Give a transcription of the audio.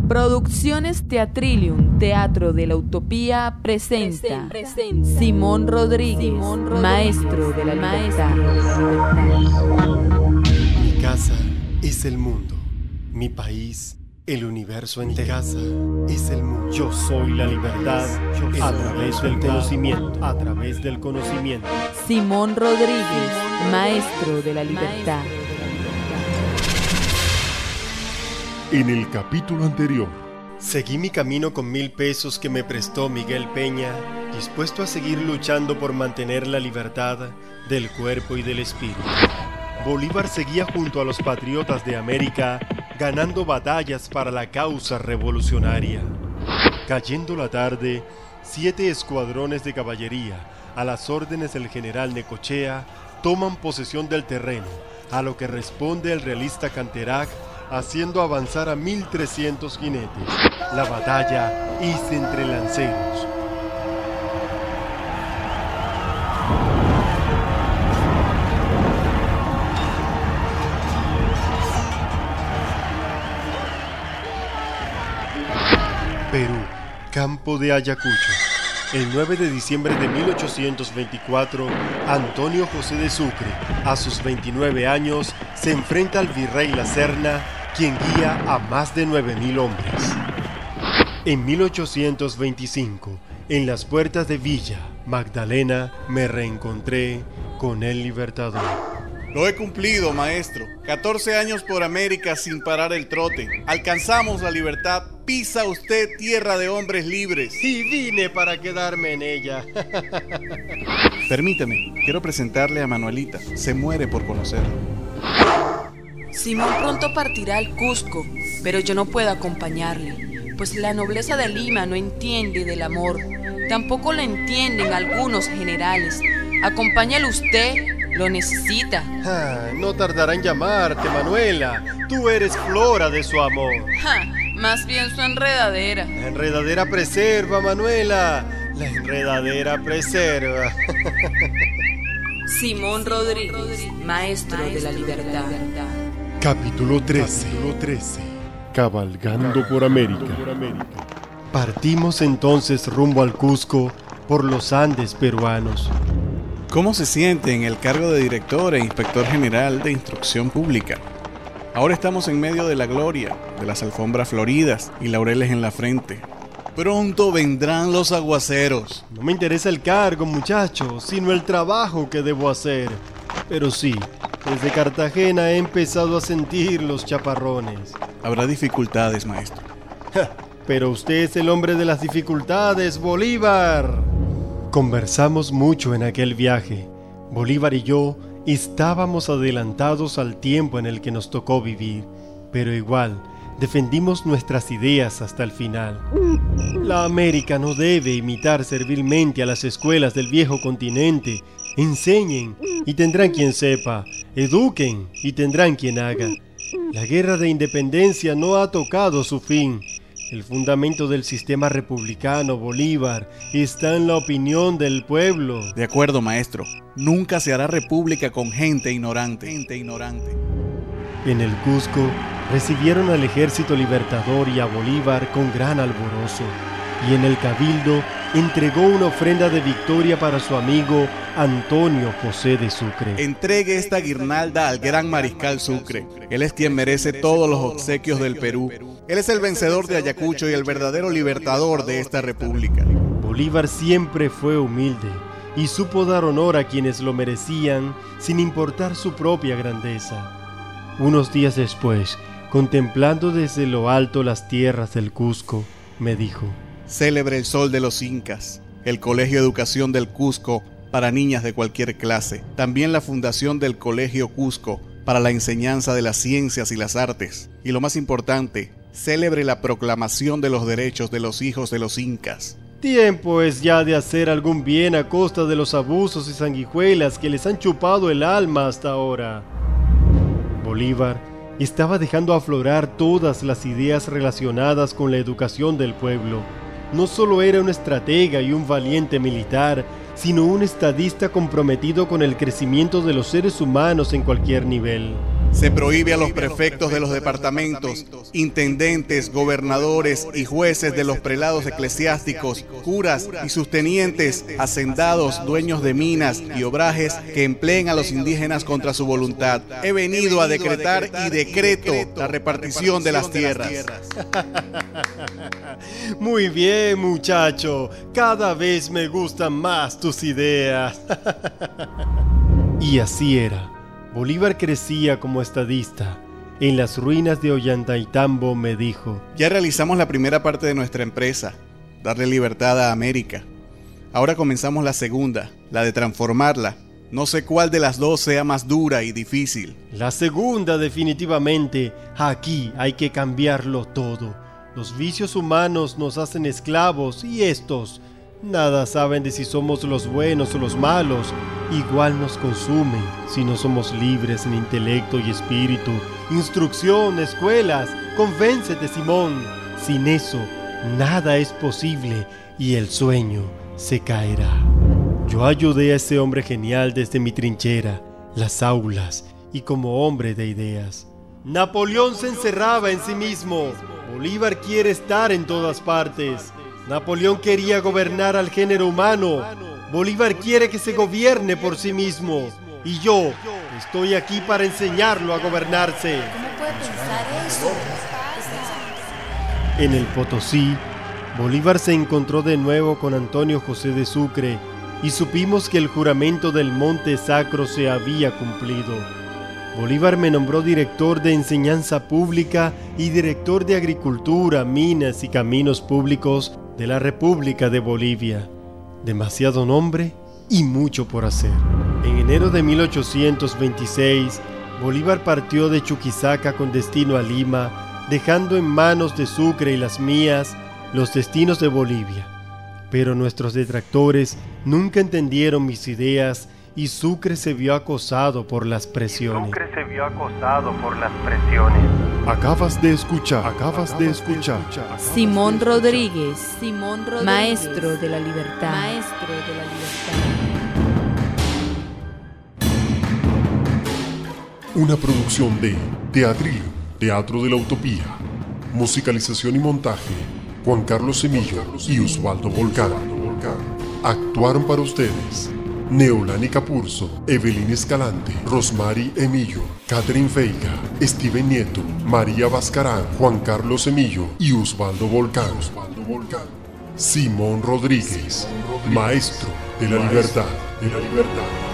Producciones Teatrilium, Teatro de la Utopía, presenta Simón Rodríguez, maestro de la libertad. Mi casa es el mundo, mi país, el universo entero. Mi casa es el mundo. Yo soy la libertad a través del conocimiento. A través del conocimiento. Simón Rodríguez, maestro de la libertad. En el capítulo anterior, seguí mi camino con 1,000 pesos que me prestó Miguel Peña, dispuesto a seguir luchando por mantener la libertad del cuerpo y del espíritu. Bolívar seguía junto a los patriotas de América, ganando batallas para la causa revolucionaria. Cayendo la tarde, 7 escuadrones de caballería, a las órdenes del general Necochea, toman posesión del terreno, a lo que responde el realista Canterac, haciendo avanzar a 1,300 jinetes. La batalla es entre lanceros. Perú, campo de Ayacucho. El 9 de diciembre de 1824, Antonio José de Sucre, a sus 29 años, se enfrenta al virrey La Serna, quien guía a más de 9,000 hombres. En 1825, en las puertas de Villa Magdalena, me reencontré con el Libertador. Lo he cumplido, maestro. 14 años por América sin parar el trote. Alcanzamos la libertad. Pisa usted tierra de hombres libres. Y vine para quedarme en ella. Permíteme, quiero presentarle a Manuelita. Se muere por conocerlo. Simón pronto partirá al Cusco, pero yo no puedo acompañarle, pues la nobleza de Lima no entiende del amor. Tampoco lo entienden algunos generales. Acompáñale usted, lo necesita. No tardará en llamarte, Manuela. Tú eres Flora de su amor. Más bien su enredadera. La enredadera preserva, Manuela. La enredadera preserva. Simón Rodríguez, maestro de la libertad. capítulo 13. Cabalgando por América. Partimos entonces rumbo al Cusco por los Andes peruanos. ¿Cómo se siente en el cargo de director e inspector general de instrucción pública? Ahora estamos en medio de la gloria, de las alfombras floridas y laureles en la frente. Pronto vendrán los aguaceros. No me interesa el cargo, muchacho, sino el trabajo que debo hacer. Pero sí, desde Cartagena he empezado a sentir los chaparrones. Habrá dificultades, maestro. Pero usted es el hombre de las dificultades, Bolívar. Conversamos mucho en aquel viaje. Bolívar y yo estábamos adelantados al tiempo en el que nos tocó vivir, pero igual defendimos nuestras ideas hasta el final. La América no debe imitar servilmente a las escuelas del viejo continente. Enseñen y tendrán quien sepa, eduquen y tendrán quien haga. La guerra de independencia no ha tocado su fin. El fundamento del sistema republicano, Bolívar, está en la opinión del pueblo. De acuerdo, maestro. Nunca se hará república con gente ignorante. En el Cusco recibieron al ejército libertador y a Bolívar con gran alborozo, y en el Cabildo entregó una ofrenda de victoria para su amigo Antonio José de Sucre. Entregue esta guirnalda al gran mariscal Sucre. Él es quien merece todos los obsequios del Perú. Él es el vencedor de Ayacucho y el verdadero libertador de esta república. Bolívar siempre fue humilde y supo dar honor a quienes lo merecían sin importar su propia grandeza. Unos días después, contemplando desde lo alto las tierras del Cusco, me dijo: Célebre el sol de los incas, el Colegio de Educación del Cusco para niñas de cualquier clase, también la fundación del Colegio Cusco para la enseñanza de las ciencias y las artes, y lo más importante, célebre la proclamación de los derechos de los hijos de los incas. Tiempo es ya de hacer algún bien a costa de los abusos y sanguijuelas que les han chupado el alma hasta ahora. Bolívar estaba dejando aflorar todas las ideas relacionadas con la educación del pueblo. No solo era un estratega y un valiente militar, sino un estadista comprometido con el crecimiento de los seres humanos en cualquier nivel. Se prohíbe a los prefectos de los departamentos, intendentes, gobernadores y jueces de los prelados eclesiásticos, curas y sus tenientes, hacendados, dueños de minas y obrajes que empleen a los indígenas contra su voluntad. He venido a decretar y decreto la repartición de las tierras. Muy bien, muchacho. Cada vez me gustan más tus ideas. Y así era. Bolívar crecía como estadista. En las ruinas de Ollantaytambo me dijo: ya realizamos la primera parte de nuestra empresa, darle libertad a América. Ahora comenzamos la segunda, la de transformarla. No sé cuál de las dos sea más dura y difícil. La segunda, definitivamente. Aquí hay que cambiarlo todo. Los vicios humanos nos hacen esclavos y estos nada saben de si somos los buenos o los malos. Igual nos consumen si no somos libres en intelecto y espíritu. Instrucción, escuelas, convéncete, Simón. Sin eso, nada es posible y el sueño se caerá. Yo ayudé a ese hombre genial desde mi trinchera, las aulas y como hombre de ideas. Napoleón se encerraba en sí mismo. Bolívar quiere estar en todas partes. Napoleón quería gobernar al género humano. Bolívar quiere que se gobierne por sí mismo. Y yo estoy aquí para enseñarlo a gobernarse. ¿Cómo puede pensar eso? En el Potosí, Bolívar se encontró de nuevo con Antonio José de Sucre y supimos que el juramento del Monte Sacro se había cumplido. Bolívar me nombró director de enseñanza pública y director de agricultura, minas y caminos públicos de la República de Bolivia. Demasiado nombre y mucho por hacer. En enero de 1826, Bolívar partió de Chuquisaca con destino a Lima, dejando en manos de Sucre y las mías los destinos de Bolivia. Pero nuestros detractores nunca entendieron mis ideas y Sucre se vio acosado por las presiones. Acabas de escuchar. Simón Rodríguez, maestro de la libertad. Una producción de Teatril, Teatro de la Utopía. Musicalización y montaje, Juan Carlos Semillo y Osvaldo Volcán. Actuaron para ustedes Neolani Capurso, Evelyn Escalante, Rosmary Emillo, Catherine Feiga, Steven Nieto, María Vascarán, Juan Carlos Semillo y Osvaldo Volcán. Simón Rodríguez, maestro de la libertad.